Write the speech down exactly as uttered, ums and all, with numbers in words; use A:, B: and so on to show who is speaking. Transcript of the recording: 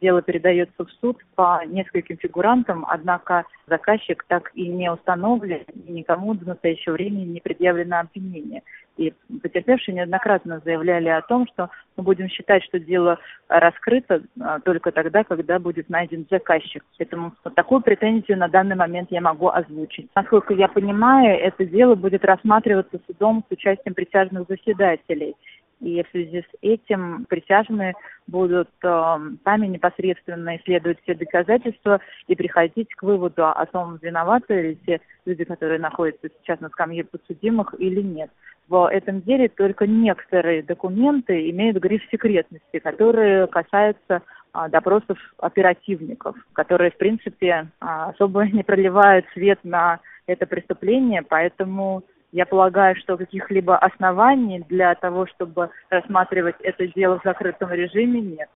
A: дело передается в суд по нескольким фигурантам, однако заказчик так и не установлен, и никому до настоящего времени не предъявлено обвинение. И потерпевшие неоднократно заявляли о том, что мы будем считать, что дело раскрыто а, только тогда, когда будет найден заказчик. Поэтому вот такую претензию на данный момент я могу озвучить. Насколько я понимаю, это дело будет рассматриваться судом с участием присяжных заседателей. И в связи с этим присяжные будут э, сами непосредственно исследовать все доказательства и приходить к выводу о том, виноваты ли те люди, которые находятся сейчас на скамье подсудимых, или нет. В этом деле только некоторые документы имеют гриф секретности, которые касаются а, допросов оперативников, которые, в принципе, а, особо не проливают свет на это преступление, поэтому я полагаю, что каких-либо оснований для того, чтобы рассматривать это дело в закрытом режиме, нет.